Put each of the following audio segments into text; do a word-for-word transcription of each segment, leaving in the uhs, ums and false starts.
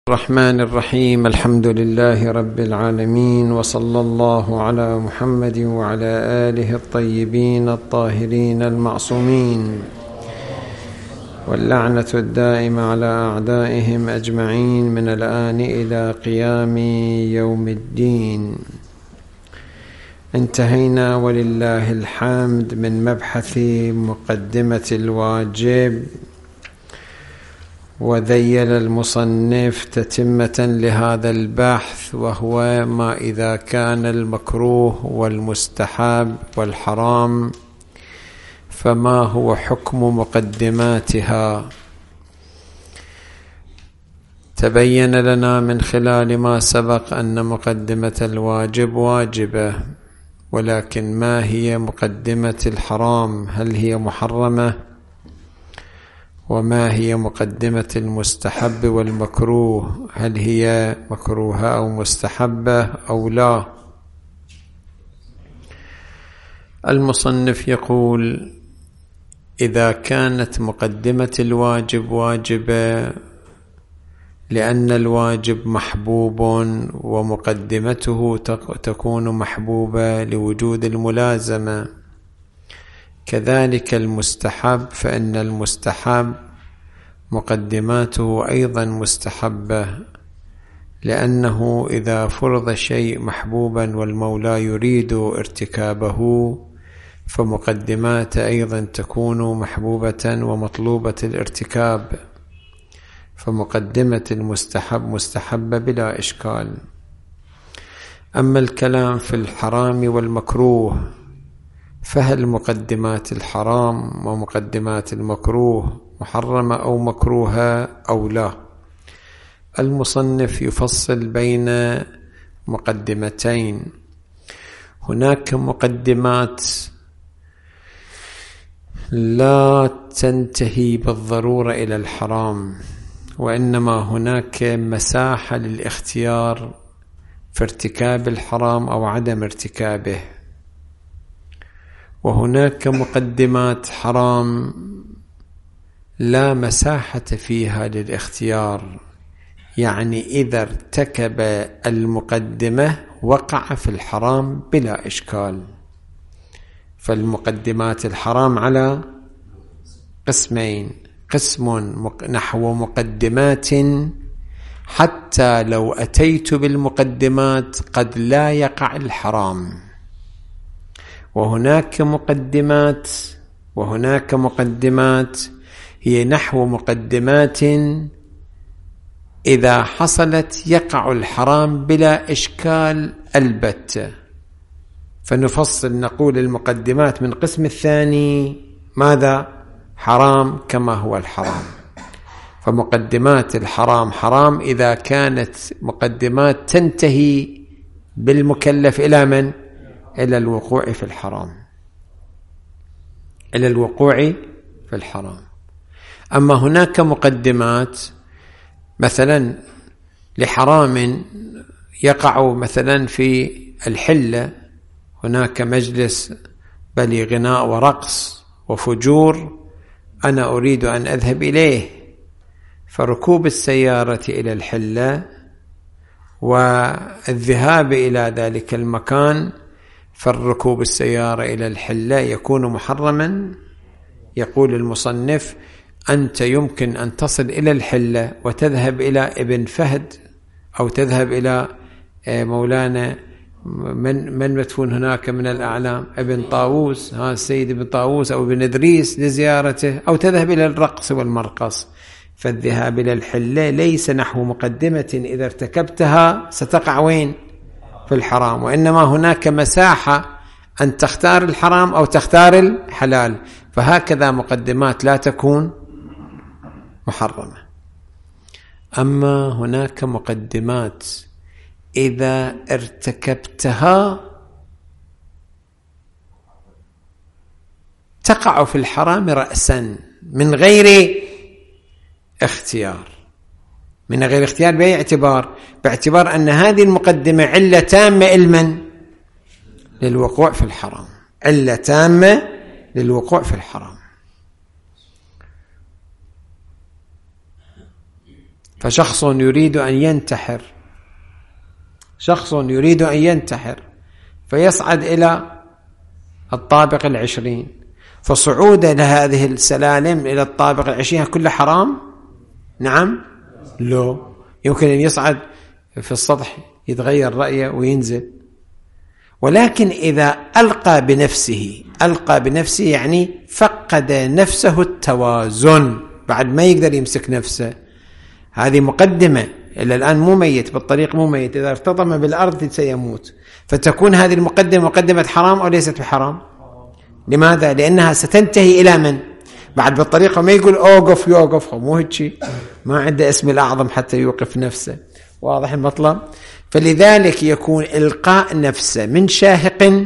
الرحمن الرحيم. الحمد لله رب العالمين، وصلى الله على محمد وعلى آله الطيبين الطاهرين المعصومين، واللعنة الدائمة على أعدائهم أجمعين من الآن إلى قيام يوم الدين. انتهينا ولله الحمد من مبحث مقدمة الواجب، وذيل المصنف تتمة لهذا البحث، وهو ما إذا كان المكروه والمستحب والحرام فما هو حكم مقدماتها. تبين لنا من خلال ما سبق أن مقدمة الواجب واجبة، ولكن ما هي مقدمة الحرام؟ هل هي محرمة؟ وما هي مقدمة المستحب والمكروه؟ هل هي مكروهة أو مستحبة أو لا؟ المصنف يقول: إذا كانت مقدمة الواجب واجبة لأن الواجب محبوب، ومقدمته تكون محبوبة لوجود الملازمة، كذلك المستحب، فإن المستحب مقدماته أيضا مستحبة، لأنه إذا فرض شيء محبوبا والمولى يريد ارتكابه فمقدماته أيضا تكون محبوبة ومطلوبة الارتكاب، فمقدمة المستحب مستحبة بلا إشكال. أما الكلام في الحرام والمكروه، فهل مقدمات الحرام ومقدمات المكروه محرمة أو مكروهة أو لا؟ المصنف يفصل بين مقدمتين. هناك مقدمات لا تنتهي بالضرورة إلى الحرام، وإنما هناك مساحة للاختيار في ارتكاب الحرام أو عدم ارتكابه. وهناك مقدمات حرام لا مساحة فيها للاختيار، يعني إذا ارتكب المقدمة وقع في الحرام بلا إشكال. فالمقدمات الحرام على قسمين: قسم نحو مقدمات حتى لو أتيت بالمقدمات قد لا يقع الحرام، وهناك مقدمات وهناك مقدمات هي نحو مقدمات إذا حصلت يقع الحرام بلا إشكال البتة. فنفصل نقول المقدمات من قسم الثاني ماذا؟ حرام كما هو الحرام. فمقدمات الحرام حرام إذا كانت مقدمات تنتهي بالمكلف إلى من؟ إلى الوقوع في الحرام، إلى الوقوع في الحرام. أما هناك مقدمات مثلا لحرام يقع مثلا في الحلة، هناك مجلس بل غناء ورقص وفجور، أنا أريد أن أذهب إليه، فركوب السيارة إلى الحلة والذهاب إلى ذلك المكان، فالركوب السيارة إلى الحلة يكون محرما. يقول المصنف: أنت يمكن أن تصل إلى الحلة وتذهب إلى ابن فهد أو تذهب إلى مولانا من من مدفون هناك من الأعلام، ابن طاووس، ها السيد ابن طاووس أو ابن إدريس لزيارته، أو تذهب إلى الرقص والمرقص. فالذهاب إلى الحلة ليس نحو مقدمة إذا ارتكبتها ستقع وين؟ في الحرام، وإنما هناك مساحة أن تختار الحرام أو تختار الحلال. فهكذا مقدمات لا تكون محرمة. أما هناك مقدمات إذا ارتكبتها تقع في الحرام رأسا من غير اختيار. من غير اختيار بأي اعتبار؟ باعتبار أن هذه المقدمة علة تامة علما للوقوع في الحرام، علة تامة للوقوع في الحرام. فشخص يريد أن ينتحر شخص يريد أن ينتحر فيصعد إلى الطابق العشرين، فصعود لهذه السلالم إلى الطابق العشرين كله حرام؟ نعم؟ لا، يمكن أن يصعد في السطح يتغير رأيه وينزل، ولكن إذا ألقى بنفسه ألقى بنفسه يعني فقد نفسه التوازن، بعد ما يقدر يمسك نفسه. هذه مقدمة، إلا الآن مو ميت بالطريق، مو ميت، إذا ارتطم بالأرض سيموت، فتكون هذه المقدمة مقدمة حرام أو ليست بحرام؟ لماذا؟ لأنها ستنتهي إلى من؟ بعد بالطريقة ما يقول أوقف يوقف، مو هيك، ما عنده اسم الأعظم حتى يوقف نفسه. واضح المطلب؟ فلذلك يكون إلقاء نفسه من شاهق،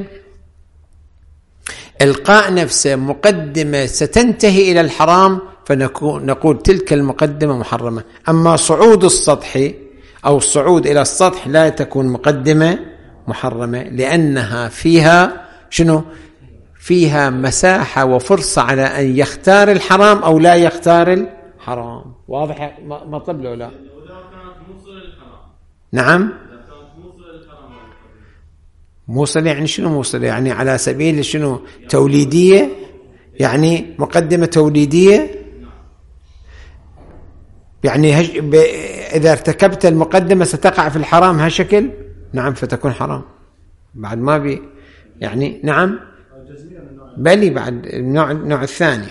إلقاء نفسه مقدمة ستنتهي إلى الحرام، فنقول تلك المقدمة محرمة. أما صعود السطح أو الصعود إلى السطح لا تكون مقدمة محرمة، لأنها فيها شنو؟ فيها مساحة وفرصة على أن يختار الحرام أو لا يختار الحرام. واضح مطلب له لا؟ نعم، موصل يعني شنو موصل؟ يعني على سبيل شنو؟ توليدية، يعني مقدمة توليدية، يعني هج... ب... إذا ارتكبت المقدمة ستقع في الحرام هالشكل، نعم، فتكون حرام بعد ما بي يعني نعم، بلي بعد النوع النوع الثاني.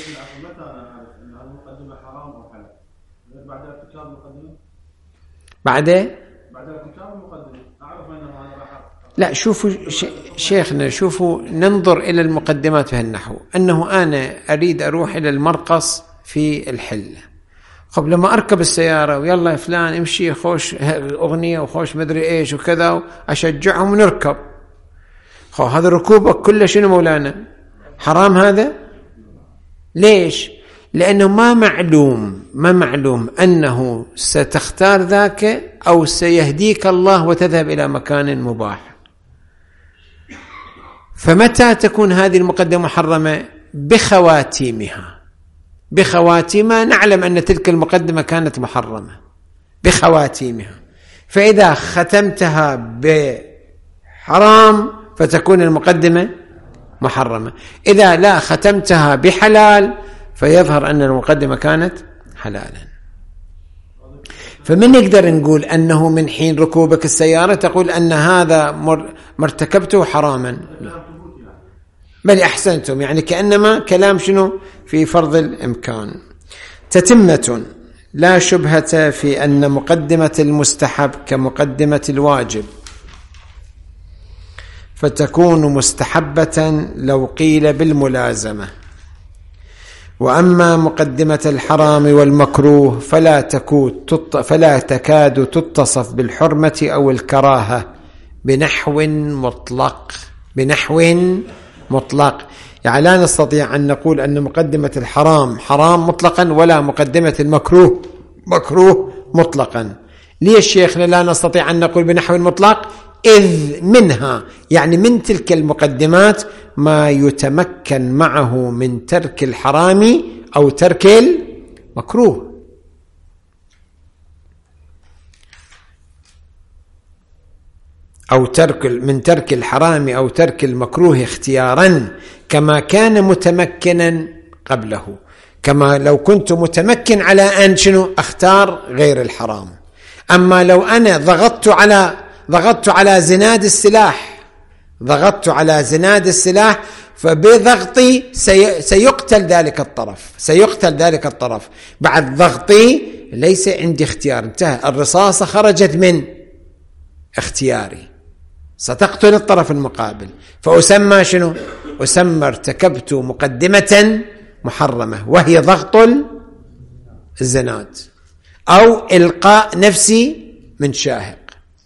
بعد بعد ارتكاب المقدمة أعرف أنه أنا راح. لا، شوفوا شيخنا، شوفوا ننظر إلى المقدمات في النحو، أنه أنا أريد أروح إلى المرقص في الحلة، خب لما أركب السيارة ويلا يا فلان امشي خوش أغنية وخوش مدري إيش وكذا أشجعهم ونركب، خب هذا ركوبك كله شنو مولانا؟ حرام هذا؟ ليش؟ لأنه ما معلوم ما معلوم أنه ستختار ذاك أو سيهديك الله وتذهب إلى مكان مباح. فمتى تكون هذه المقدمة محرمة؟ بخواتيمها، بخواتيمها نعلم أن تلك المقدمة كانت محرمة بخواتيمها، فإذا ختمتها بحرام فتكون المقدمة محرمة، إذا لا ختمتها بحلال فيظهر أن المقدمة كانت حلالا. فمن نقدر نقول أنه من حين ركوبك السيارة تقول أن هذا مرتكبته حراما؟ بل أحسنتم، يعني كأنما كلام شنو؟ في فرض الإمكان. تتمة: لا شبهة في أن مقدمة المستحب كمقدمة الواجب، فتكون مستحبة لو قيل بالملازمة، وأما مقدمة الحرام والمكروه فلا تكون فلا تكاد تتصف بالحرمة أو الكراهة بنحو مطلق بنحو مطلق يعني لا نستطيع أن نقول أن مقدمة الحرام حرام مطلقا ولا مقدمة المكروه مكروه مطلقا. ليش شيخنا لا نستطيع أن نقول بنحو مطلق؟ إذ منها، يعني من تلك المقدمات، ما يتمكن معه من ترك الحرام أو ترك المكروه. أو ترك من ترك الحرام أو ترك المكروه اختيارا، كما كان متمكنا قبله، كما لو كنت متمكن على أن شنو أختار غير الحرام. أما لو أنا ضغطت على ضغطت على زناد السلاح ضغطت على زناد السلاح فبضغطي سي سيقتل ذلك الطرف سيقتل ذلك الطرف بعد ضغطي ليس عندي اختيار، انتهى، الرصاصة خرجت من اختياري، ستقتل الطرف المقابل، فأسمى شنو؟ أسمى ارتكبت مقدمة محرمة، وهي ضغط الزناد أو إلقاء نفسي من شاهق،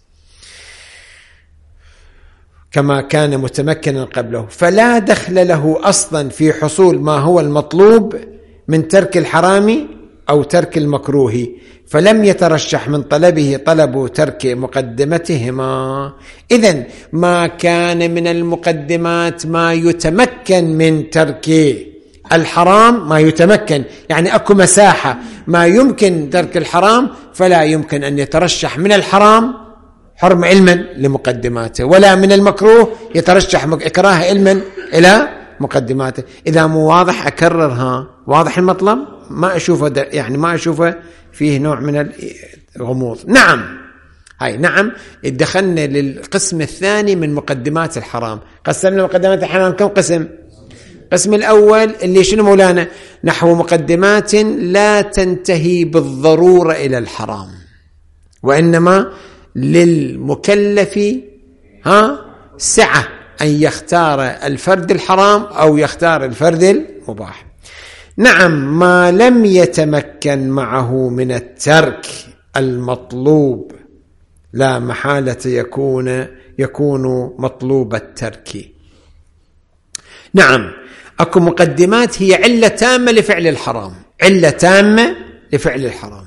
كما كان متمكنا قبله، فلا دخل له أصلا في حصول ما هو المطلوب من ترك الحرام أو ترك المكروه، فلم يترشح من طلبه طلب ترك مقدمتهما. إذن ما كان من المقدمات ما يتمكن من ترك الحرام ما يتمكن، يعني أكو مساحة ما يمكن ترك الحرام، فلا يمكن أن يترشح من الحرام حرم علما لمقدماته، ولا من المكروه يترشح إكراه علما إلى مقدماته. إذا مو واضح أكررها، واضح المطلب؟ ما أشوفه يعني ما أشوفه فيه نوع من الغموض. نعم، هاي نعم. دخلنا للقسم الثاني من مقدمات الحرام. قسمنا مقدمات الحرام كم قسم؟ القسم الأول اللي شنو مولانا؟ نحو مقدمات لا تنتهي بالضرورة إلى الحرام، وإنما للمكلف ها سعة أن يختار الفرد الحرام أو يختار الفرد المباح. نعم، ما لم يتمكن معه من الترك المطلوب لا محالة يكون يكون مطلوب الترك. نعم، أكو مقدمات هي علة تامة لفعل الحرام، علة تامة لفعل الحرام.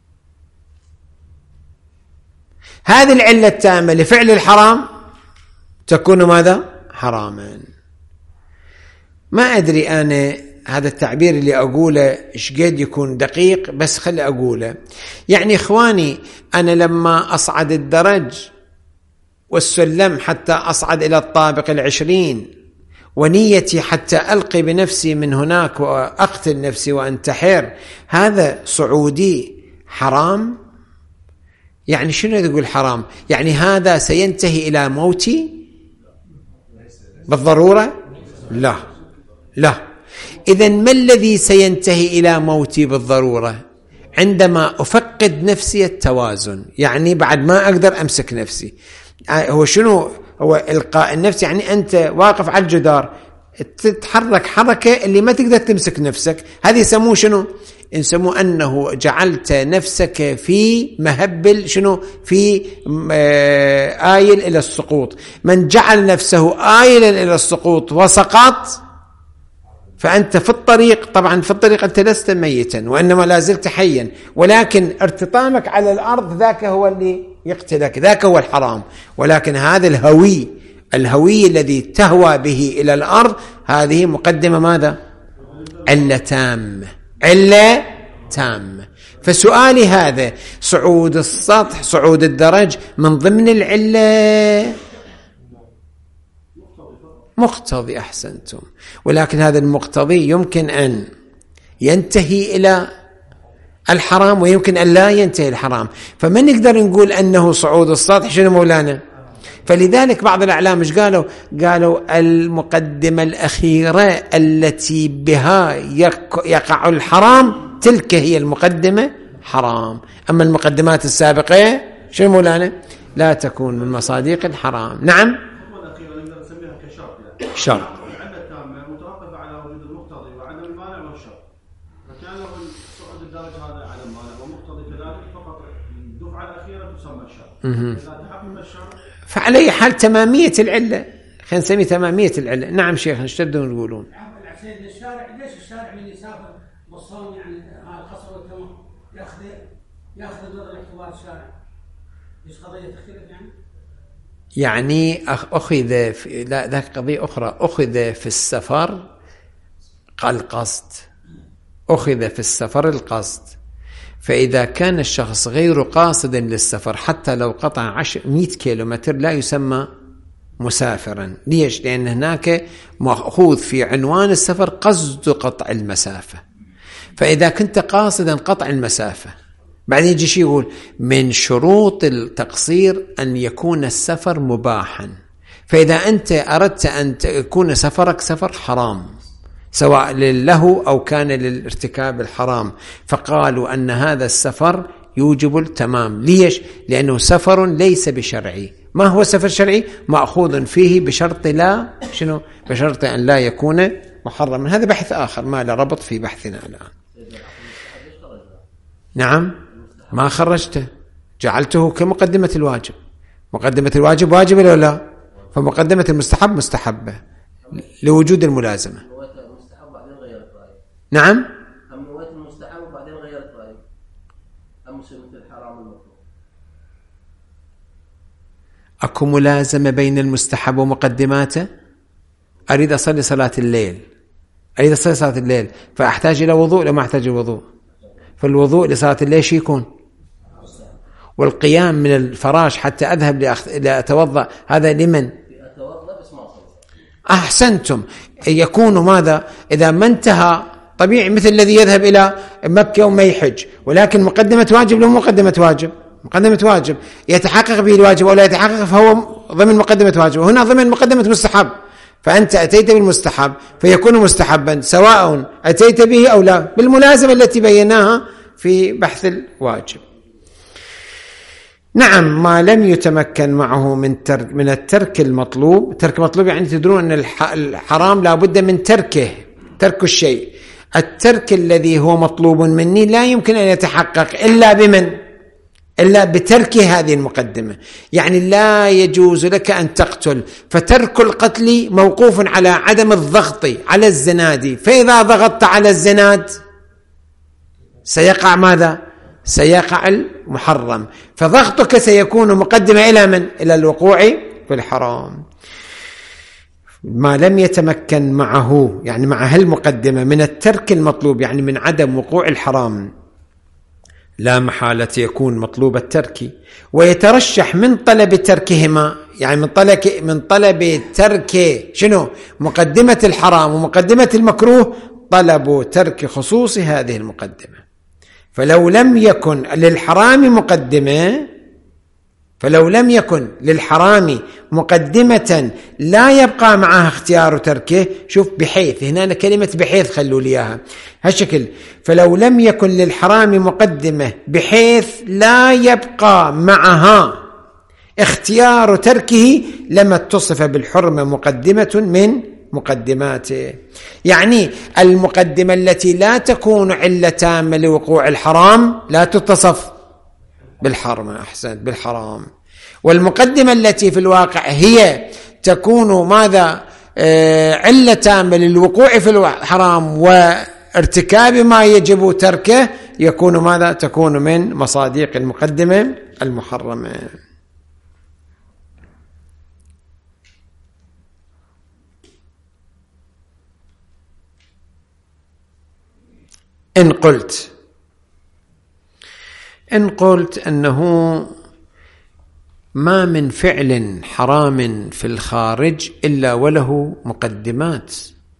هذه العلة التامة لفعل الحرام تكون ماذا؟ حراما. ما أدري أنا هذا التعبير اللي أقوله إيش قد يكون دقيق، بس خلي أقوله. يعني إخواني، أنا لما أصعد الدرج والسلم حتى أصعد إلى الطابق العشرين، ونيتي حتى ألقي بنفسي من هناك وأقتل نفسي وأنتحر، هذا صعودي حرام؟ يعني شنو يقول حرام؟ يعني هذا سينتهي إلى موتي بالضرورة؟ لا لا. إذن ما الذي سينتهي إلى موتي بالضرورة؟ عندما أفقد نفسي التوازن، يعني بعد ما أقدر أمسك نفسي. هو شنو هو إلقاء النفس؟ يعني أنت واقف على الجدار تتحرك حركة اللي ما تقدر تمسك نفسك، هذه يسموه شنو؟ يسموه أنه جعلت نفسك في مهبل، شنو؟ في آيل إلى السقوط. من جعل نفسه آيلا إلى السقوط وسقط فأنت في الطريق، طبعا في الطريق أنت لست ميتا وإنما لازلت حيا، ولكن ارتطامك على الأرض ذاك هو اللي يقتلك، ذاك هو الحرام. ولكن هذا الهوي الهوي الذي تهوى به إلى الأرض، هذه مقدمة ماذا؟ علة تامة، علة تامة. فسؤالي هذا، صعود السطح صعود الدرج من ضمن العلة؟ مقتضي، أحسنتم. ولكن هذا المقتضي يمكن أن ينتهي إلى الحرام ويمكن أن لا ينتهي الحرام. فما نقدر نقول أنه صعود السطح شنو مولانا؟ فلذلك بعض الأعلام مش قالوا قالوا المقدمة الأخيرة التي بها يقع الحرام تلك هي المقدمة حرام، أما المقدمات السابقة شنو مولانا؟ لا تكون من مصادق الحرام. نعم، شرط. العلة التامة متوقفة على وجود المقتضي وعدم المانع والشرط، فكان لو صعود الدرجة هذا عدم مانع ومقتضي كذلك، فقط الدفعة الأخيرة تسمى الشرط. إذا تحقق الشرط فعلي حال تمامية العلة، خلينا نسميه تمامية العلة. نعم شيخ، ايش تبدون تقولون؟ العسير الشارع، ليش الشارع من يسافر بالصوم يعني القصر والتمام ياخذ ياخذ نظر الاعتبار الشارع؟ ايش قضية تختلف يعني؟ يعني أخذ في لا ذاك قضية أخرى، أخذ في السفر القصد، أخذ في السفر القصد. فإذا كان الشخص غير قاصد للسفر حتى لو قطع عشر مئة كيلومتر لا يسمى مسافرا. ليش؟ لأن هناك مأخوذ في عنوان السفر قصد قطع المسافة. فإذا كنت قاصدا قطع المسافة، بعدين يجي شيء يقول من شروط التقصير أن يكون السفر مباحا. فإذا أنت أردت أن يكون سفرك سفر حرام سواء للهو أو كان للارتكاب الحرام، فقالوا أن هذا السفر يوجب التمام. ليش؟ لأنه سفر ليس بشرعي. ما هو سفر شرعي؟ مأخوذ فيه بشرط لا شنو؟ بشرط أن لا يكون محرما. هذا بحث آخر ما له ربط في بحثنا الآن. نعم، ما خرجته، جعلته كمقدمة الواجب. مقدمة الواجب واجب ولا لا؟ فمقدمة المستحب مستحبة لوجود الملازمة. نعم، أم نويت المستحب وبعدين غيرت رأيك، أم سنة الحرام المطلوب؟ أكو ملازمة بين المستحب ومقدماته. أريد أصلي صلاة الليل، أريد أصلي صلاة الليل فأحتاج إلى وضوء لما أحتاج الوضوء، فالوضوء لصلاة الليل شي يكون، والقيام من الفراش حتى أذهب لأتوضأ هذا لمن؟ أحسنتم. يكون ماذا إذا ما انتهى طبيعي مثل الذي يذهب إلى مكة وما يحج، ولكن مقدمة واجب له مقدمة واجب، مقدمة واجب يتحقق به الواجب ولا يتحقق فهو ضمن مقدمة واجب، وهنا ضمن مقدمة مستحب، فأنت أتيت بالمستحب فيكون مستحبا سواء أتيت به أو لا، بالملازمة التي بيناها في بحث الواجب. نعم، ما لم يتمكن معه من ترك من الترك المطلوب. ترك مطلوب يعني تدرون أن الحرام لا بد من تركه، ترك الشيء. الترك الذي هو مطلوب مني لا يمكن أن يتحقق إلا بمن؟ إلا بترك هذه المقدمة. يعني لا يجوز لك أن تقتل، فترك القتل موقوف على عدم الضغط على الزناد، فإذا ضغطت على الزناد سيقع ماذا؟ سيقع المحرم، فضغطك سيكون مقدمة إلى من؟ إلى الوقوع في الحرام. ما لم يتمكن معه يعني مع هالمقدمة من الترك المطلوب يعني من عدم وقوع الحرام، لا محالة يكون مطلوب الترك، ويترشح من طلب تركهما يعني من طلب من طلب ترك شنو؟ مقدمة الحرام ومقدمة المكروه، طلب ترك خصوص هذه المقدمة. فلو لم يكن للحرام مقدمة فلو لم يكن للحرام مقدمة لا يبقى معها اختيار تركه. شوف بحيث، هنا كلمة بحيث خلوا لي اياها هالشكل، فلو لم يكن للحرام مقدمة بحيث لا يبقى معها اختيار تركه لما اتصف بالحرمة مقدمة من مقدماته. يعني المقدمة التي لا تكون علة تامة لوقوع الحرام لا تتصف بالحرمة، أحسن، بالحرام. والمقدمة التي في الواقع هي تكون ماذا؟ آه علة تامة للوقوع في الحرام وارتكاب ما يجب تركه، يكون ماذا؟ تكون من مصادق المقدمة المحرمة. إن قلت إن قلت أنه ما من فعل حرام في الخارج إلا وله مقدمات،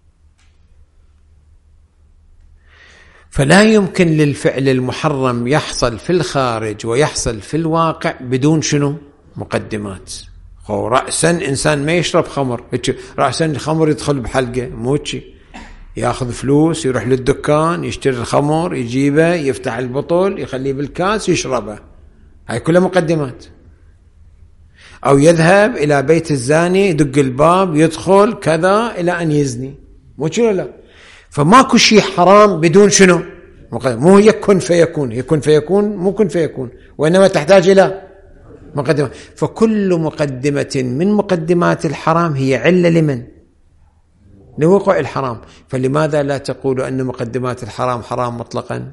فلا يمكن للفعل المحرم يحصل في الخارج ويحصل في الواقع بدون شنو؟ مقدمات. رأسا إنسان ما يشرب خمر، رأسا الخمر يدخل بحلقة موتشي، ياخذ فلوس يروح للدكان يشتري الخمر يجيبه يفتح البطل يخليه بالكاس يشربه، هاي كلها مقدمات. أو يذهب إلى بيت الزاني يدق الباب يدخل كذا إلى أن يزني، مو شنو لا. فماكو شيء حرام بدون شنو؟ مقدمة. مو هي كن فيكون، هي كن فيكون مو كن فيكون، وإنما تحتاج إلى مقدمة. فكل مقدمة من مقدمات الحرام هي علة لمن؟ لوقوع الحرام. فلماذا لا تقول أن مقدمات الحرام حرام مطلقا؟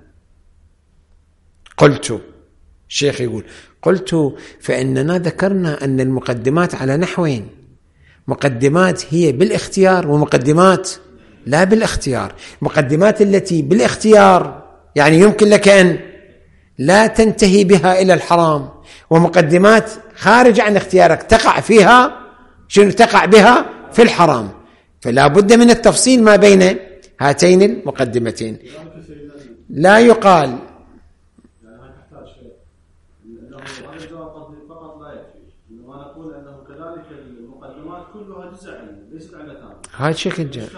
قلت، الشيخ يقول قلت فإننا ذكرنا أن المقدمات على نحوين، مقدمات هي بالاختيار ومقدمات لا بالاختيار. مقدمات التي بالاختيار يعني يمكن لك أن لا تنتهي بها إلى الحرام، ومقدمات خارج عن اختيارك تقع فيها شنو؟ تقع بها في الحرام. فلا بد من التفصيل ما بين هاتين المقدمتين. لا يقال هاي شكل جاء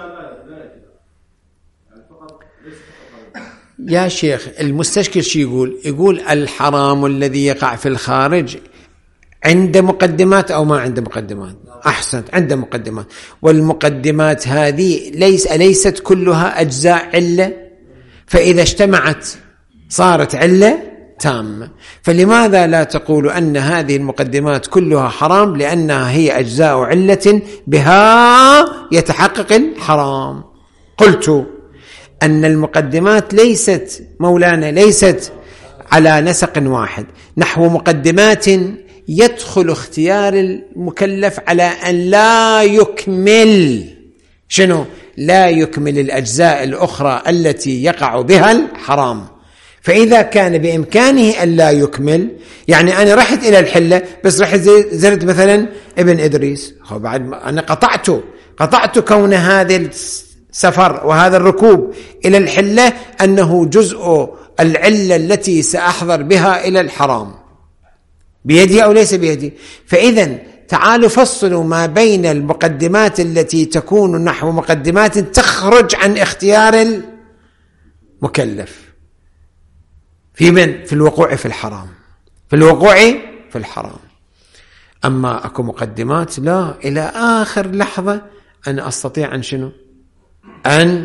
يا شيخ. المستشكل شي يقول؟ يقول الحرام الذي يقع في الخارج عنده مقدمات أو ما عنده مقدمات؟ أحسنت، عنده مقدمات. والمقدمات هذه ليس أليست كلها أجزاء علة؟ فإذا اجتمعت صارت علة تامة. فلماذا لا تقول أن هذه المقدمات كلها حرام لأنها هي أجزاء علة بها يتحقق الحرام؟ قلت أن المقدمات ليست مولانا ليست على نسق واحد، نحو مقدمات يدخل اختيار المكلف على أن لا يكمل شنو؟ لا يكمل الأجزاء الأخرى التي يقع بها الحرام. فإذا كان بإمكانه أن لا يكمل، يعني أنا رحت إلى الحلة بس رحت زرت مثلا ابن إدريس، بعد أنا قطعت قطعت كون هذا السفر وهذا الركوب إلى الحلة أنه جزء العلة التي سأحضر بها إلى الحرام، بيدي أو ليس بيدي. فإذا تعالوا فصلوا ما بين المقدمات التي تكون نحو مقدمات تخرج عن اختيار المكلف في من في الوقوع في الحرام، في الوقوع في الحرام. أما أكو مقدمات لا، إلى آخر لحظة أنا أستطيع أن شنو أن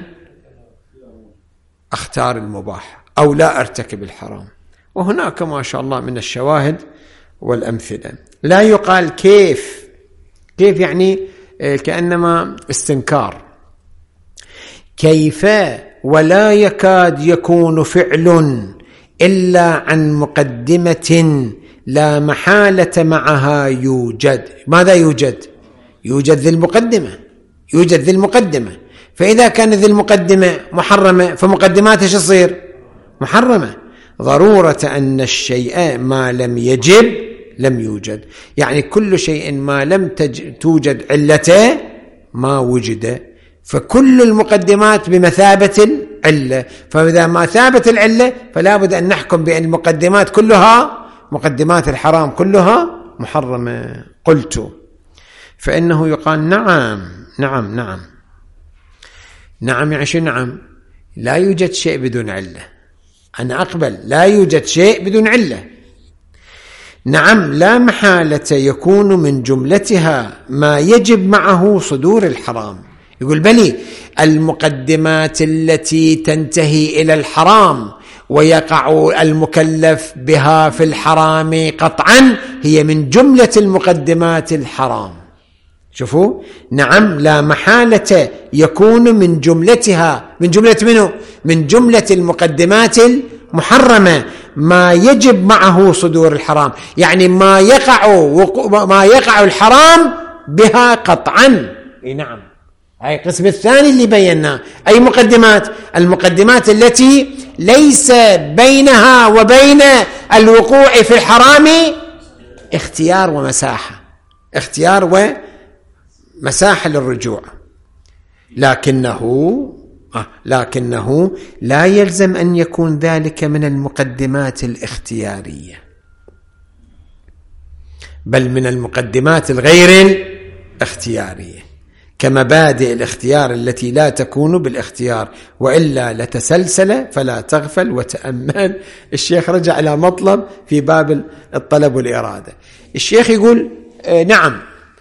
أختار المباح أو لا أرتكب الحرام. وهناك ما شاء الله من الشواهد والأمثلة. لا يقال كيف، كيف يعني كأنما استنكار، كيف ولا يكاد يكون فعل إلا عن مقدمة لا محالة معها يوجد. ماذا يوجد؟ يوجد ذي المقدمة، يوجد ذي المقدمة. فإذا كان ذي المقدمة محرمة فمقدماته شو تصير؟ محرمة. ضرورة أن الشيء ما لم يجب لم يوجد، يعني كل شيء ما لم توجد علته ما وجد، فكل المقدمات بمثابة العلة. فإذا ما ثابت العلة فلا بد أن نحكم بأن المقدمات كلها، مقدمات الحرام كلها محرمة. قلت فإنه يقال نعم نعم نعم نعم يعني شو نعم؟ لا يوجد شيء بدون علة. أنا أقبل لا يوجد شيء بدون علة. نعم لا محالة يكون من جملتها ما يجب معه صدور الحرام. يقول بلي المقدمات التي تنتهي إلى الحرام ويقع المكلف بها في الحرام قطعا هي من جملة المقدمات الحرام. شوفوا، نعم لا محالة يكون من جملتها، من جملة منه؟ من جملة المقدمات المحرمة ما يجب معه صدور الحرام، يعني ما يقع ما يقع الحرام بها قطعا. اي نعم، هاي القسم الثاني اللي بيناه. أي مقدمات؟ المقدمات التي ليس بينها وبين الوقوع في الحرام اختيار ومساحة، اختيار ومساحة للرجوع. لكنه لكنه لا يلزم أن يكون ذلك من المقدمات الاختيارية، بل من المقدمات الغير الاختيارية، كمبادئ الاختيار التي لا تكون بالاختيار، وإلا لتسلسل فلا تغفل وتأمل. الشيخ رجع إلى مطلب في باب الطلب والإرادة. الشيخ يقول آه نعم،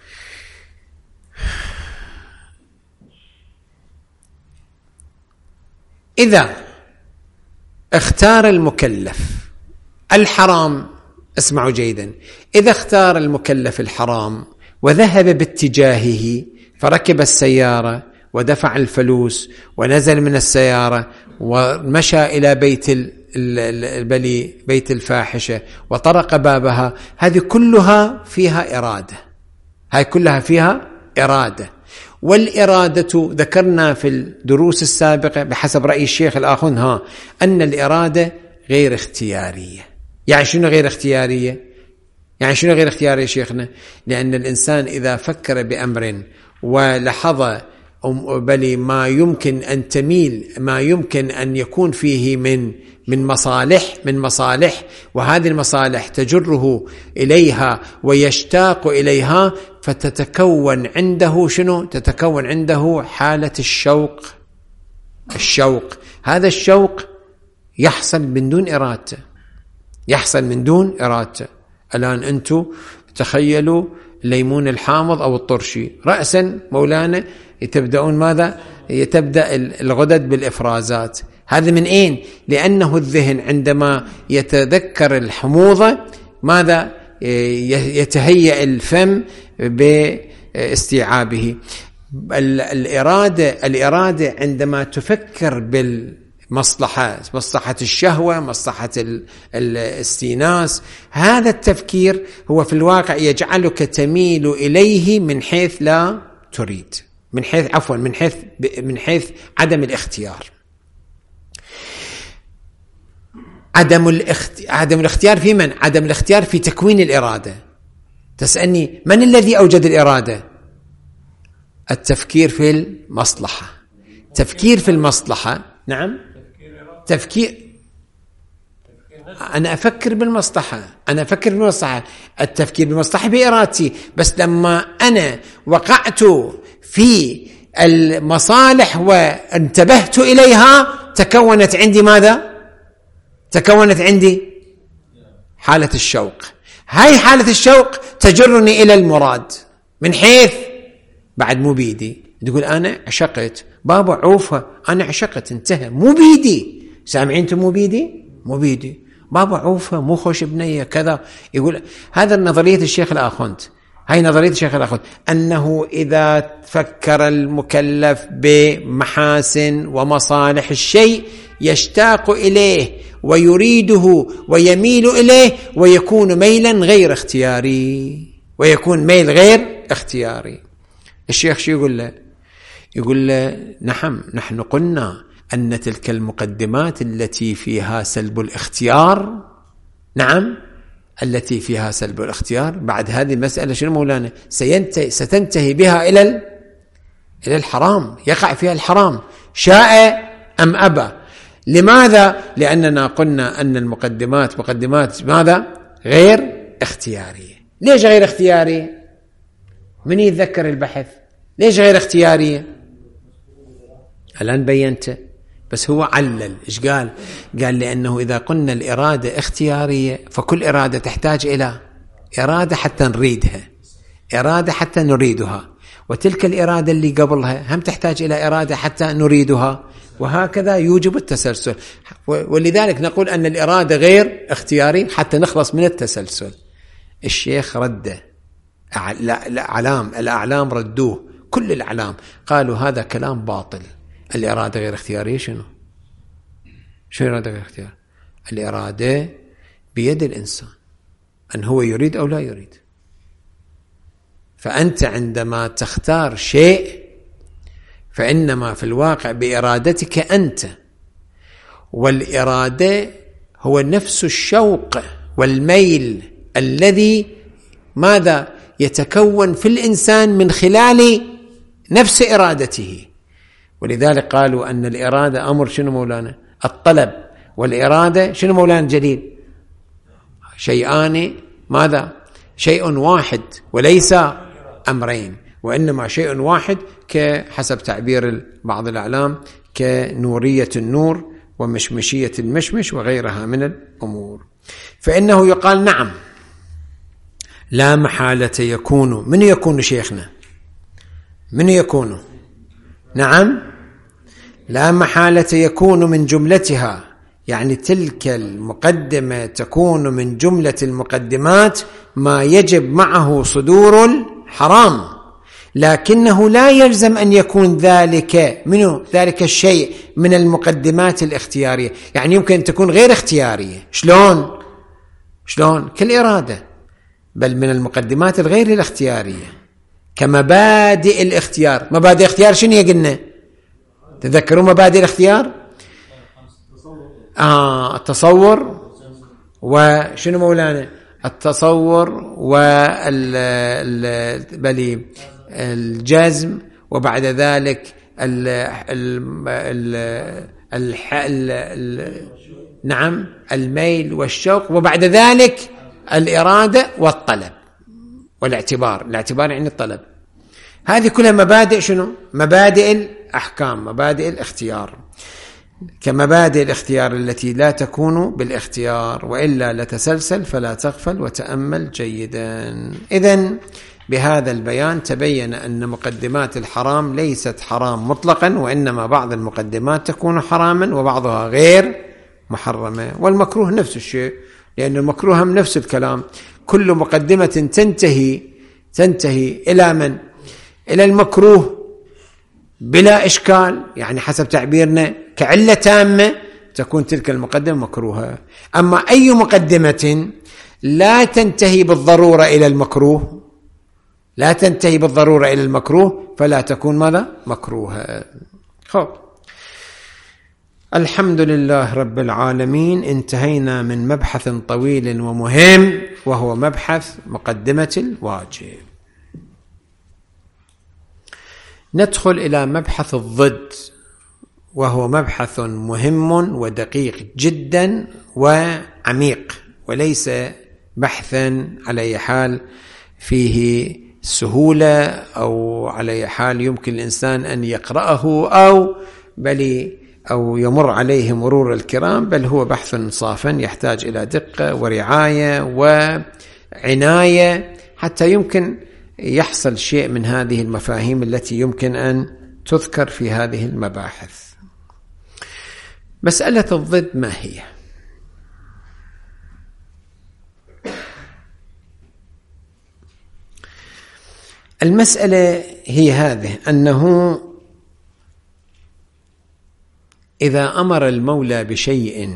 إذا اختار المكلف الحرام، اسمعوا جيدا، إذا اختار المكلف الحرام وذهب باتجاهه فركب السيارة ودفع الفلوس ونزل من السيارة ومشى إلى بيت البلي، بيت الفاحشة، وطرق بابها، هذه كلها فيها إرادة، هذه كلها فيها إرادة. والإرادة ذكرنا في الدروس السابقة بحسب رأي الشيخ الآخون ها أن الإرادة غير اختيارية. يعني شنو غير اختيارية؟ يعني شنو غير اختيارية شيخنا؟ لأن الإنسان إذا فكر بأمر ولحظة بل ما يمكن أن تميل، ما يمكن أن يكون فيه من من مصالح من مصالح وهذه المصالح تجره إليها ويشتاق إليها، فتتكون عنده شنو؟ تتكون عنده حالة الشوق. الشوق هذا الشوق يحصل من دون إرادته، يحصل من دون إرادته. الآن أنتم تخيلوا الليمون الحامض أو الطرشي، رأسا مولانا تبدأون ماذا؟ يتبدأ الغدد بالإفرازات. هذا من أين؟ لأنه الذهن عندما يتذكر الحموضة ماذا؟ يتهيأ الفم باستيعابه. الإرادة الإرادة عندما تفكر بالمصلحة، مصلحة الشهوة، مصلحة الاستئناس، هذا التفكير هو في الواقع يجعلك تميل إليه من حيث لا تريد، من حيث عفوا من حيث من حيث عدم الاختيار. عدم الاختيار عدم الاختيار في من؟ عدم الاختيار في تكوين الإرادة. تسألني من الذي أوجد الإرادة؟ التفكير في المصلحة. تفكير في المصلحة. نعم تفكير. أنا أفكر بالمصلحة أنا أفكر بالمصلحة التفكير بالمصلحة بإرادتي، بس لما أنا وقعت في المصالح وانتبهت إليها تكونت عندي ماذا؟ تكونت عندي حالة الشوق. هاي حالة الشوق تجرني إلى المراد من حيث بعد مو بيدي. تقول أنا عشقت بابا عوفة، أنا عشقت انتهى، مو بيدي. سامعين انتم؟ مو بيدي مو بيدي بابا عوفة، مو خوش بنية كذا. يقول هذا نظرية الشيخ الآخوند. هاي نظرية الشيخ الآخوند أنه إذا فكر المكلف بمحاسن ومصالح الشيء يشتاق إليه ويريده ويميل إليه ويكون ميلا غير اختياري ويكون ميل غير اختياري. الشيخ شو يقول له؟ يقول له نعم نحن قلنا أن تلك المقدمات التي فيها سلب الاختيار، نعم التي فيها سلب الاختيار، بعد هذه المسألة شنو مولانا؟ ستنتهي بها إلى إلى الحرام، يقع فيها الحرام شاء أم أبى. لماذا؟ لأننا قلنا أن المقدمات مقدمات ماذا؟ غير اختيارية. ليش غير اختيارية؟ من يتذكر البحث؟ ليش غير اختيارية؟ الآن بينت، بس هو علل. إيش قال؟ قال لأنه إذا قلنا الإرادة اختيارية فكل إرادة تحتاج إلى إرادة حتى نريدها، إرادة حتى نريدها، وتلك الإرادة اللي قبلها هم تحتاج إلى إرادة حتى نريدها، وهكذا يوجب التسلسل. ولذلك نقول أن الإرادة غير اختياري حتى نخلص من التسلسل. الشيخ رده، الأعلام الأعلام ردوه، كل الأعلام قالوا هذا كلام باطل. الإرادة غير اختيارية شنو؟ شو الإرادة غير اختيارية؟ الإرادة بيد الإنسان أن هو يريد أو لا يريد. فأنت عندما تختار شيء فإنما في الواقع بإرادتك أنت، والإرادة هو نفس الشوق والميل الذي ماذا يتكون في الإنسان من خلال نفس إرادته. ولذلك قالوا أن الإرادة أمر شنو مولانا؟ الطلب. والإرادة شنو مولانا جليل؟ شيئان ماذا؟ شيء واحد وليس أمرين، وإنما شيء واحد كحسب تعبير بعض الأعلام كنورية النور ومشمشية المشمش وغيرها من الأمور. فإنه يقال نعم لا محالة يكون. من يكون شيخنا؟ من يكون؟ نعم لا محالة يكون من جملتها، يعني تلك المقدمة تكون من جملة المقدمات ما يجب معه صدور الحرام، لكنه لا يلزم أن يكون ذلك منه ذلك الشيء من المقدمات الاختيارية. يعني يمكن أن تكون غير اختيارية. شلون؟ شلون؟ كالإرادة، بل من المقدمات الغير الاختيارية كمبادئ الاختيار. مبادئ الاختيار شنو قلنا؟ تذكروا مبادئ الاختيار؟ آه التصور وشنو مولانا؟ التصور والبلي الجزم، وبعد ذلك ال ال ال ال نعم الميل والشوق، وبعد ذلك الإرادة والطلب والاعتبار. الاعتبار يعني الطلب. هذه كلها مبادئ شنو؟ مبادئ الأحكام، مبادئ الاختيار، كمبادئ الاختيار التي لا تكون بالاختيار وإلا لتسلسل، فلا تغفل وتأمل جيدا. إذن بهذا البيان تبين أن مقدمات الحرام ليست حرام مطلقا، وإنما بعض المقدمات تكون حراما وبعضها غير محرمة. والمكروه نفس الشيء، لأن المكروه هم نفس الكلام. كل مقدمة تنتهي تنتهي إلى من؟ إلى المكروه بلا إشكال، يعني حسب تعبيرنا كعلة تامة تكون تلك المقدمة مكروهة. أما أي مقدمة لا تنتهي بالضرورة إلى المكروه لا تنتهي بالضرورة إلى المكروه فلا تكون ماذا؟ مكروها. خب، الحمد لله رب العالمين. انتهينا من مبحث طويل ومهم وهو مبحث مقدمة الواجب. ندخل إلى مبحث الضد، وهو مبحث مهم ودقيق جدا وعميق، وليس بحثا على أي حال فيه سهولة أو على أي حال يمكن الإنسان أن يقرأه أو بل أو يمر عليه مرور الكرام، بل هو بحث صافا يحتاج إلى دقة ورعاية وعناية حتى يمكن يحصل شيء من هذه المفاهيم التي يمكن أن تذكر في هذه المباحث. مسألة الضد ما هي؟ المسألة هي هذه، أنه إذا أمر المولى بشيء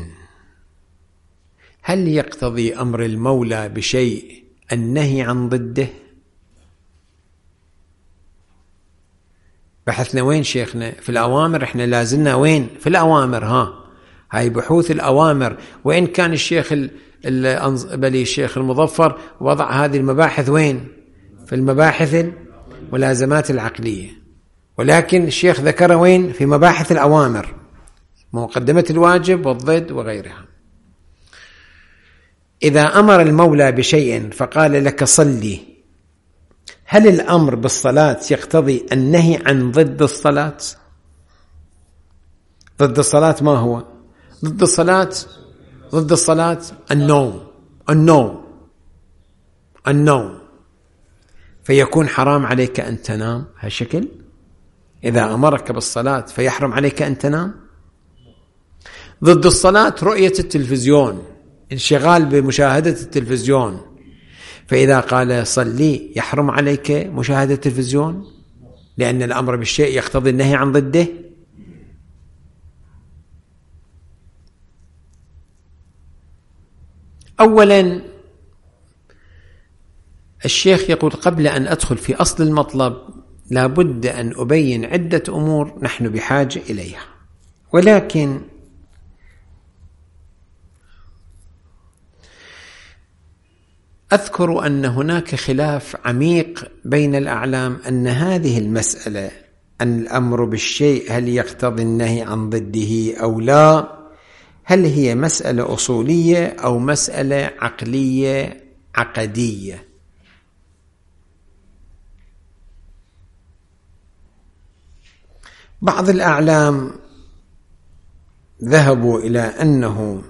هل يقتضي أمر المولى بشيء النهي عن ضده؟ بحثنا وين شيخنا؟ في الأوامر. احنا لازلنا وين؟ في الأوامر. ها هاي بحوث الأوامر. وإن كان الشيخ بلي الشيخ المظفر وضع هذه المباحث وين؟ في المباحث الملازمات العقلية، ولكن الشيخ ذكر وين؟ في مباحث الأوامر، مقدمة الواجب والضد وغيرها. إذا أمر المولى بشيء فقال لك صلي، هل الأمر بالصلاة يقتضي النهي عن ضد الصلاة؟ ضد الصلاة ما هو؟ ضد الصلاة ضد الصلاة النوم النوم النوم فيكون حرام عليك أن تنام هالشكل. إذا أمرك بالصلاة فيحرم عليك أن تنام. ضد الصلاة رؤية التلفزيون، انشغال بمشاهدة التلفزيون، فإذا قال صلي يحرم عليك مشاهدة التلفزيون، لأن الأمر بالشيء يقتضي النهي عن ضده. أولا الشيخ يقول قبل أن أدخل في أصل المطلب لابد أن أبين عدة أمور نحن بحاجة إليها، ولكن أذكر أن هناك خلاف عميق بين الأعلام أن هذه المسألة أن الأمر بالشيء هل يقتضي النهي عن ضده أو لا، هل هي مسألة أصولية أو مسألة عقلية عقدية. بعض الأعلام ذهبوا إلى أنه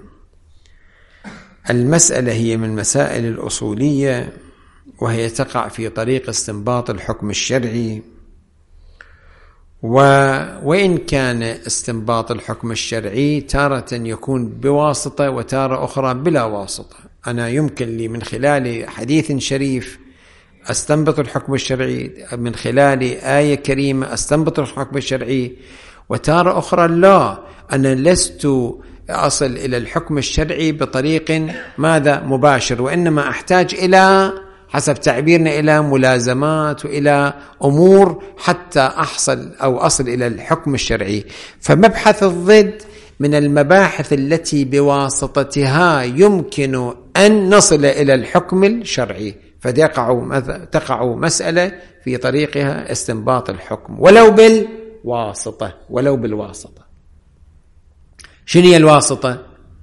المسألة هي من مسائل الأصولية، وهي تقع في طريق استنباط الحكم الشرعي، وإن كان استنباط الحكم الشرعي تارة يكون بواسطة وتارة أخرى بلا واسطة. أنا يمكن لي من خلال حديث شريف أستنبط الحكم الشرعي، من خلال آية كريمة أستنبط الحكم الشرعي، وتارة أخرى لا، أنا لست أصل إلى الحكم الشرعي بطريق ماذا مباشر، وإنما أحتاج إلى حسب تعبيرنا إلى ملازمات وإلى أمور حتى أحصل أو أصل إلى الحكم الشرعي. فمبحث الضد من المباحث التي بواسطتها يمكن أن نصل إلى الحكم الشرعي، فتقع تقع مسألة في طريقها استنباط الحكم ولو بالواسطة ولو بالواسطة. شنو هي الواسطة؟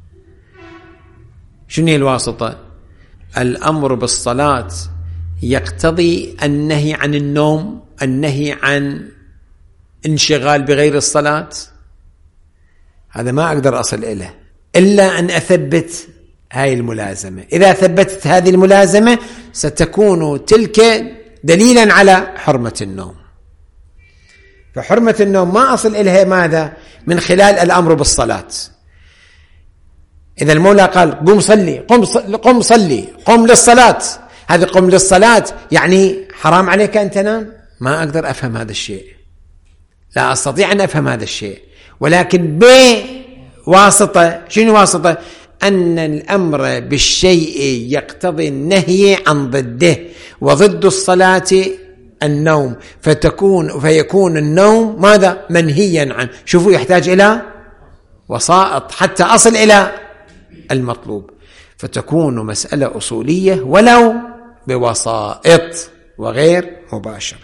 شنو هي الواسطة؟ الأمر بالصلاة يقتضي النهي عن النوم، النهي عن انشغال بغير الصلاة، هذا ما أقدر أصل إليه إلا أن أثبت هاي الملازمة. إذا ثبتت هذه الملازمة ستكون تلك دليلا على حرمة النوم. فحرمة النوم ما أصل إليها ماذا؟ من خلال الأمر بالصلاة. إذا المولى قال قم صلي، قم صلي، قم صلي، قم للصلاة، هذا قم للصلاة يعني حرام عليك أن تنام؟ ما أقدر أفهم هذا الشيء، لا أستطيع أن أفهم هذا الشيء، ولكن بواسطة. شنو واسطة؟ أن الأمر بالشيء يقتضي النهي عن ضده، وضد الصلاة النوم، فتكون فيكون النوم ماذا؟ منهيا عنه. شوفوا يحتاج إلى وسائط حتى أصل إلى المطلوب، فتكون مسألة أصولية ولو بوسائط وغير مباشرة.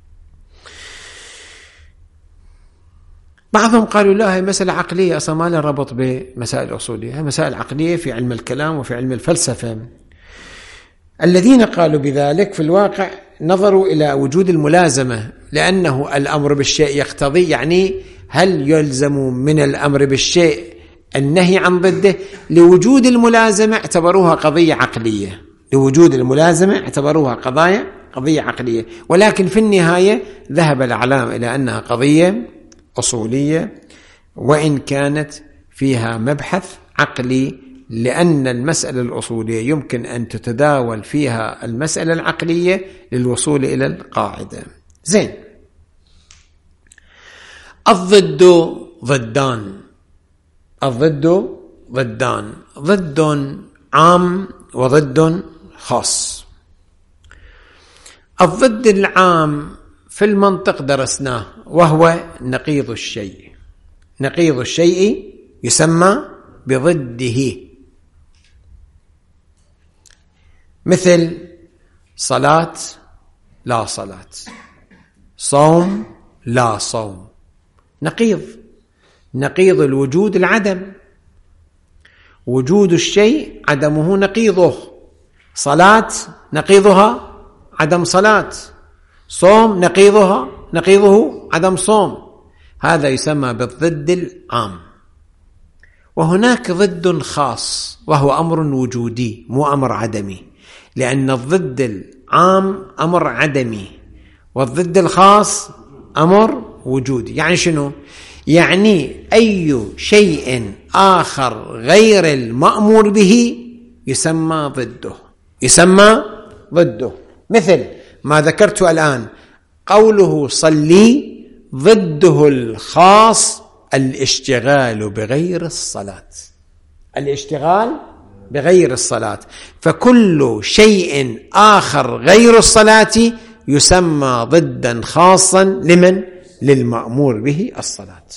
بعضهم قالوا لا، هي مسألة عقلية أصلا ما لها ربط بمسائل أصولية، هي مسائل عقلية في علم الكلام وفي علم الفلسفة. الذين قالوا بذلك في الواقع نظروا إلى وجود الملازمة، لأنه الأمر بالشيء يقتضي، يعني هل يلزم من الأمر بالشيء النهي عن ضده؟ لوجود الملازمة اعتبروها قضية عقلية، لوجود الملازمة اعتبروها قضايا قضية عقلية، ولكن في النهاية ذهب الأعلام إلى أنها قضية أصولية، وإن كانت فيها مبحث عقلي، لأن المسألة الأصولية يمكن أن تتداول فيها المسألة العقلية للوصول إلى القاعدة. زين، الضد ضدان، الضد ضدان، ضد عام وضد خاص. الضد العام في المنطق درسناه، وهو نقيض الشيء، نقيض الشيء يسمى بضده، مثل صلاة لا صلاة، صوم لا صوم، نقيض، نقيض الوجود العدم، وجود الشيء عدمه نقيضه، صلاة نقيضها عدم صلاة، صوم نقيضها نقيضه عدم صوم، هذا يسمى بالضد العام. وهناك ضد خاص وهو أمر وجودي مو أمر عدمي، لأن الضد العام أمر عدمي والضد الخاص أمر وجودي. يعني شنو؟ يعني أي شيء آخر غير المأمور به يسمى ضده، يسمى ضده. مثل ما ذكرت الآن، قوله صلي ضده الخاص الاشتغال بغير الصلاة، الاشتغال بغير الصلاة، فكل شيء آخر غير الصلاة يسمى ضدا خاصا لمن؟ للمأمور به الصلاة.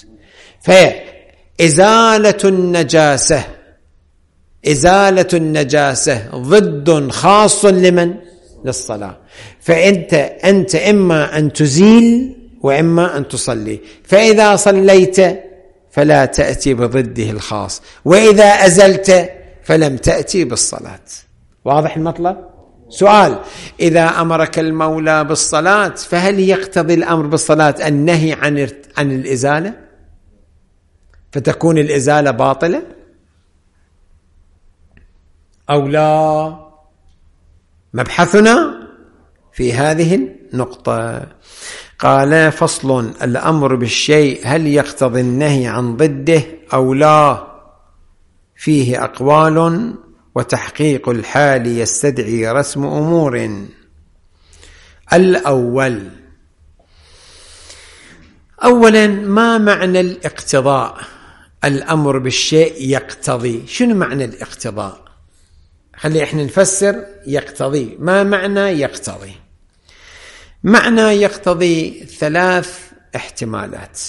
فإزالة النجاسة، إزالة النجاسة ضد خاص لمن؟ للصلاة. فأنت أنت إما أن تزيل وإما أن تصلي، فإذا صليت فلا تأتي بضده الخاص، وإذا أزلت فلم تأتي بالصلاة. واضح المطلب؟ سؤال: إذا أمرك المولى بالصلاة فهل يقتضي الأمر بالصلاة النهي عن عن الإزالة فتكون الإزالة باطلة أو لا؟ مبحثنا في هذه النقطة. قال: فصل: الأمر بالشيء هل يقتضي النهي عن ضده أو لا؟ فيه أقوال، وتحقيق الحال يستدعي رسم أمور. الأول: أولا، ما معنى الاقتضاء؟ الأمر بالشيء يقتضي، شنو معنى الاقتضاء؟ خلي احنا نفسر يقتضي. ما معنى يقتضي؟ معنى يقتضي ثلاث احتمالات.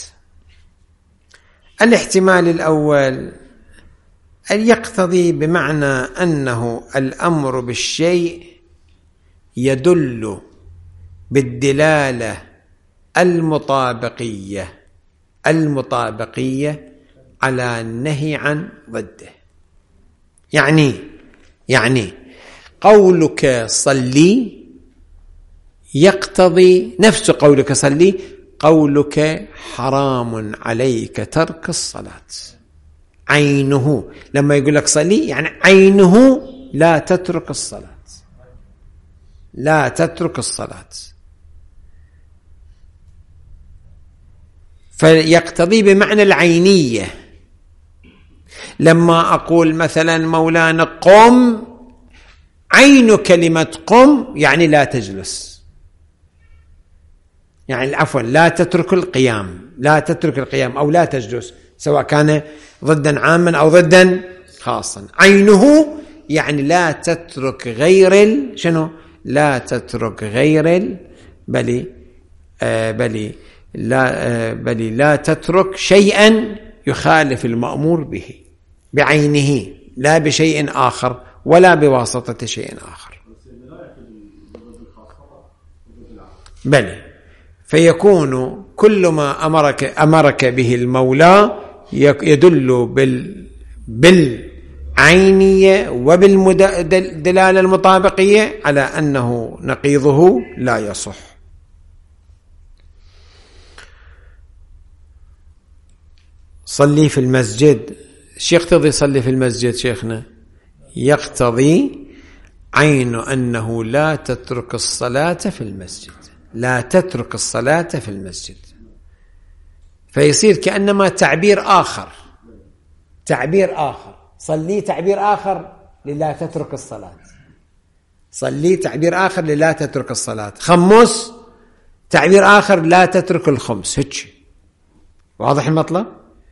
الاحتمال الأول: أن يقتضي بمعنى أنه الأمر بالشيء يدل بالدلالة المطابقية المطابقية على النهي عن ضده. يعني يعني قولك صلي يقتضي نفس قولك صلي، قولك حرام عليك ترك الصلاة، عينه. لما يقول لك صلي يعني عينه لا تترك الصلاة، لا تترك الصلاة. فيقتضي بمعنى العينية. لما أقول مثلا مولانا قم، عين كلمة قم يعني لا تجلس، يعني عفوا لا تترك القيام، لا تترك القيام أو لا تجلس، سواء كان ضدا عاما أو ضدا خاصا. عينه يعني لا تترك غير ال... شنو؟ لا تترك غير ال... بل آه بل لا آه بل لا تترك شيئا يخالف المأمور به بعينه، لا بشيء آخر ولا بواسطة شيء آخر. بل فيكون كل ما أمرك أمرك به المولى يدل بال بالعينية وبالدلالة المطابقية على أنه نقيضه لا يصح. صلي في المسجد، ايش يقتضي صلي في المسجد شيخنا؟ يقتضي عين أنه لا تترك الصلاة في المسجد، لا تترك الصلاة في المسجد، فيصير كأنما تعبير آخر، تعبير آخر. صلي تعبير آخر للا تترك الصلاة، صلي تعبير آخر للا تترك الصلاة. خمس تعبير آخر لا تترك الخمس. هيك واضح المطلب؟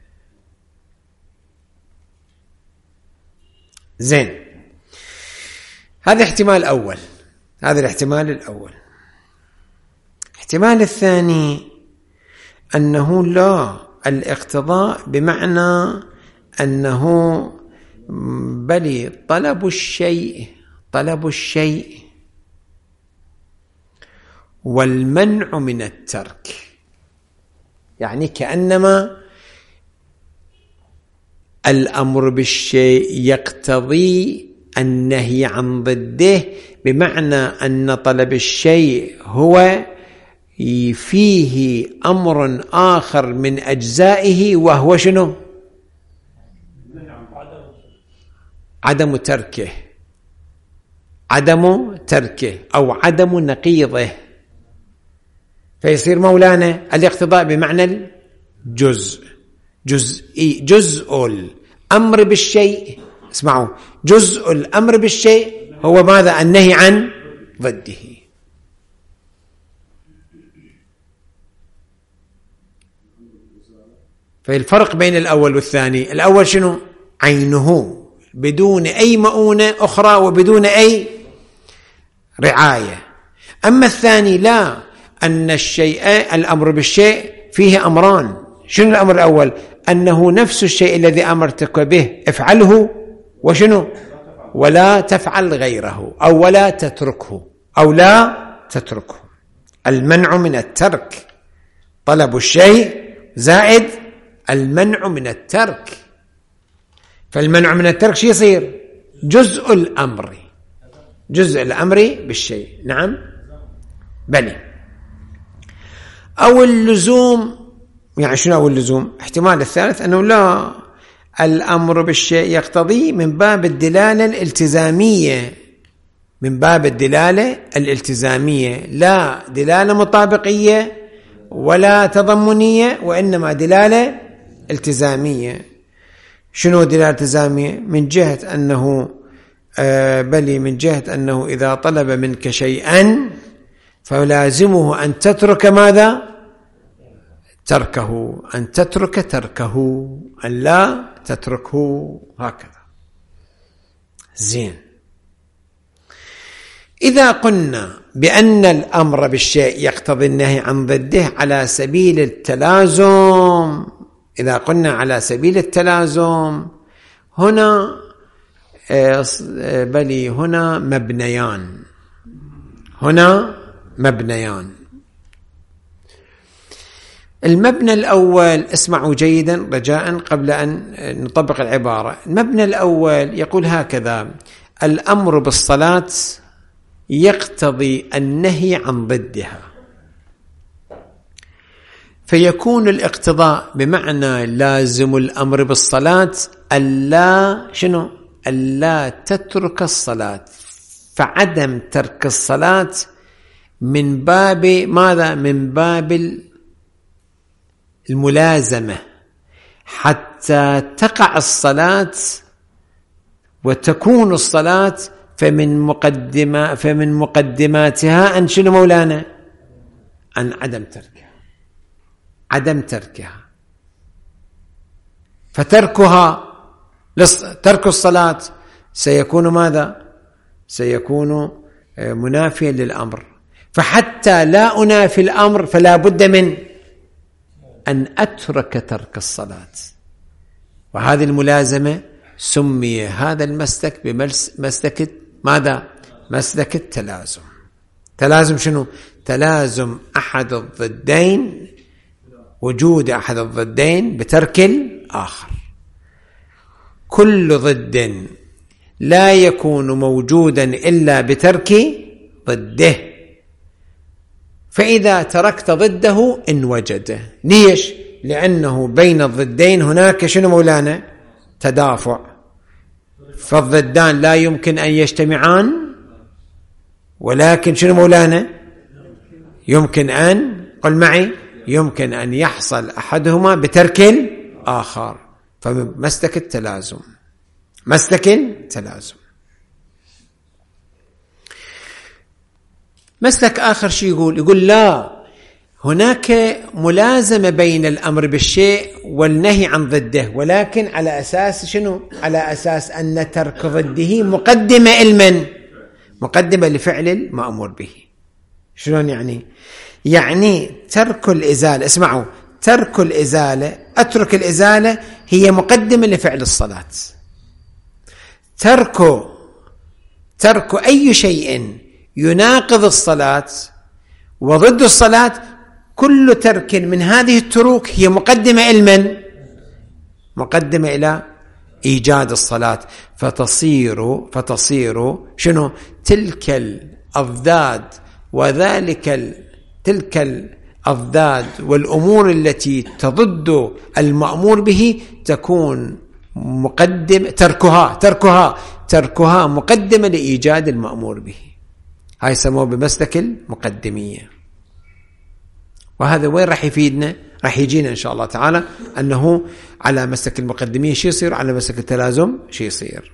زين، هذا احتمال أول، هذا الاحتمال الأول. الاحتمال الثاني أنه لا، الاقتضاء بمعنى أنه بل طلب الشيء، طلب الشيء والمنع من الترك، يعني كأنما الأمر بالشيء يقتضي النهي عن ضده، بمعنى أن طلب الشيء هو فيه أمر آخر من أجزائه، وهو شنو؟ عدم تركه، عدم تركه أو عدم نقيضه. فيصير مولانا الاقتضاء بمعنى الجزء، جزء جزء الأمر بالشيء. اسمعوا، جزء الأمر بالشيء هو ماذا؟ النهي عن ضده. فالفرق بين الأول والثاني، الأول شنو؟ عينه بدون أي مؤونة أخرى وبدون أي رعاية. أما الثاني لا، أن الشيء الأمر بالشيء فيه أمران. شنو الأمر الأول؟ أنه نفس الشيء الذي أمرتك به افعله، وشنو؟ ولا تفعل غيره، أو ولا تتركه، أو لا تتركه. المنع من الترك، طلب الشيء زائد المنع من الترك. فالمنع من الترك شو يصير؟ جزء الأمر، جزء الأمر بالشيء. نعم بلي. أو اللزوم، يعني شنو أو اللزوم؟ احتمال الثالث أنه لا، الأمر بالشيء يقتضي من باب الدلالة الالتزامية، من باب الدلالة الالتزامية، لا دلالة مطابقية ولا تضمنية، وإنما دلالة التزامية. شنو دلالة التزامية؟ من جهة أنه آه بل من جهة أنه إذا طلب منك شيئا فلازمه أن تترك ماذا؟ تركه، أن تترك تركه، أن لا تتركه، هكذا. زين، إذا قلنا بأن الأمر بالشيء يقتضي النهي عن ضده على سبيل التلازم، إذا قلنا على سبيل التلازم، هنا بل هنا مبنيان، هنا مبنيان. المبنى الأول، اسمعوا جيدا رجاء قبل أن نطبق العبارة. المبنى الأول يقول هكذا: الأمر بالصلاة يقتضي النهي عن ضدها، فيكون الاقتضاء بمعنى لازم الأمر بالصلاة ألا شنو؟ ألا تترك الصلاة. فعدم ترك الصلاة من باب ماذا؟ من باب الملازمة، حتى تقع الصلاة وتكون الصلاة فمن مقدمة فمن مقدماتها أن شنو مولانا؟ أن عدم تركها، عدم تركها. فتركها ترك الصلاة سيكون ماذا؟ سيكون منافيا للأمر. فحتى لا أنافي الأمر فلا بد من أن أترك ترك الصلاة. وهذه الملازمة سمي هذا المسلك بمسلك ماذا؟ مسلك التلازم. تلازم شنو؟ تلازم أحد الضدين، وجود أحد الضدين بترك الآخر. كل ضد لا يكون موجودا إلا بترك ضده، فإذا تركت ضده انوجد. ليش؟ لأنه بين الضدين هناك شنو مولانا؟ تدافع. فالضدان لا يمكن أن يجتمعان، ولكن شنو مولانا؟ يمكن أن، قل معي، يمكن أن يحصل أحدهما بترك الآخر. فمسلك التلازم، مسلك التلازم. مسلك آخر شيء يقول يقول لا، هناك ملازمة بين الأمر بالشيء والنهي عن ضده، ولكن على أساس شنو؟ على أساس أن ترك ضده مقدمة لمن؟ مقدمة لفعل المأمور به. شلون يعني؟ يعني ترك الإزالة، اسمعوا، ترك الإزالة، أترك الإزالة هي مقدمة لفعل الصلاة. ترك ترك أي شيء يناقض الصلاة وضد الصلاة، كل ترك من هذه التروك هي مقدمة إلى مقدمة إلى إيجاد الصلاة. فتصير فتصير شنو؟ تلك الأضداد وذلك ال... تلك الأضداد والأمور التي تضد المأمور به تكون مقدم تركها تركها تركها مقدمة لإيجاد المأمور به. هاي يسموه بمسلك المقدمية. وهذا وين راح يفيدنا؟ راح يجينا إن شاء الله تعالى أنه على مسلك المقدمية شيء يصير، على مسلك التلازم شيء يصير.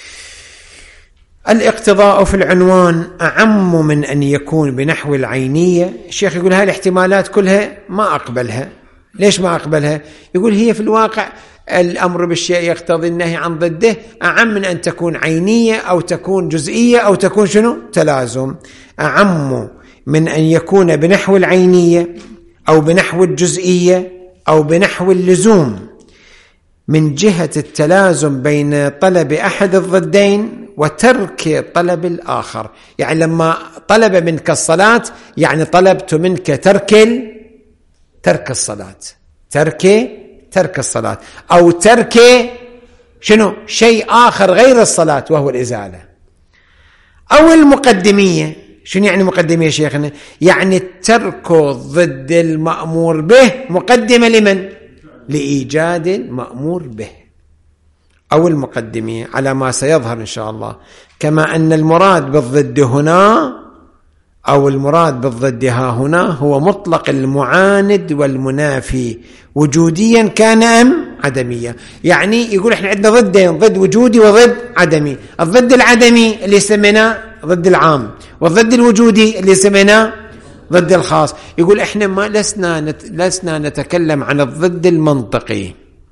الاقتضاء في العنوان أعم من أن يكون بنحو العينية. الشيخ يقول هاي الاحتمالات كلها ما أقبلها. ليش ما أقبلها؟ يقول هي في الواقع الأمر بالشيء يقتضي النهي عن ضده أعم من أن تكون عينية أو تكون جزئية أو تكون شنو؟ تلازم. أعم من أن يكون بنحو العينية أو بنحو الجزئية أو بنحو اللزوم من جهة التلازم بين طلب أحد الضدين وترك طلب الآخر. يعني لما طلب منك الصلاة يعني طلبت منك ترك ترك الصلاة، ترك ترك الصلاة، أو ترك شنو؟ شيء آخر غير الصلاة وهو الإزالة. أو المقدمية. شنو يعني مقدمية شيخنا؟ يعني ترك ضد المأمور به مقدمة لمن؟ لإيجاد المأمور به. أو المقدمية على ما سيظهر إن شاء الله. كما أن المراد بالضد هنا أو المراد بالضد ها هنا هو مطلق المعاند والمنافي وجوديا كان أم عدميا. يعني يقول إحنا عندنا ضدين، ضد وجودي وضد عدمي. الضد العدمي اللي سميناه ضد العام، والضد الوجودي اللي سميناه ضد الخاص. يقول إحنا ما لسنا نت... لسنا نتكلم عن الضد المنطقي،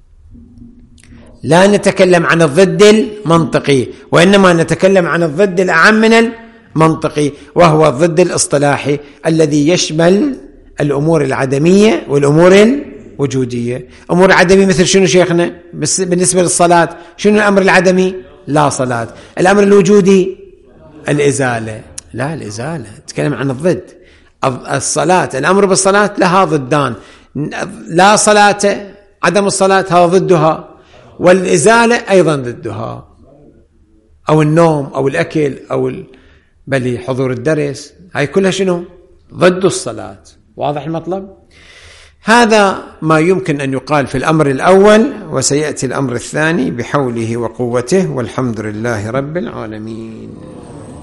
لا نتكلم عن الضد المنطقي، وإنما نتكلم عن الضد الأعم من المنطقي، وهو الضد الاصطلاحي الذي يشمل الأمور العدمية والأمور الوجودية. أمور العدمية مثل شنو شيخنا؟ بس بالنسبة للصلاة شنو الأمر العدمي؟ لا صلاة. الأمر الوجودي الإزالة، لا الإزالة تتكلم عن الضد. الصلاة، الأمر بالصلاة لها ضدان، لا صلاة عدم الصلاة هذا ضدها، والإزالة أيضا ضدها، أو النوم أو الأكل أو ال... بل حضور الدرس، هاي كلها شنو؟ ضد الصلاة. واضح المطلب؟ هذا ما يمكن أن يقال في الأمر الأول، وسيأتي الأمر الثاني بحوله وقوته، والحمد لله رب العالمين.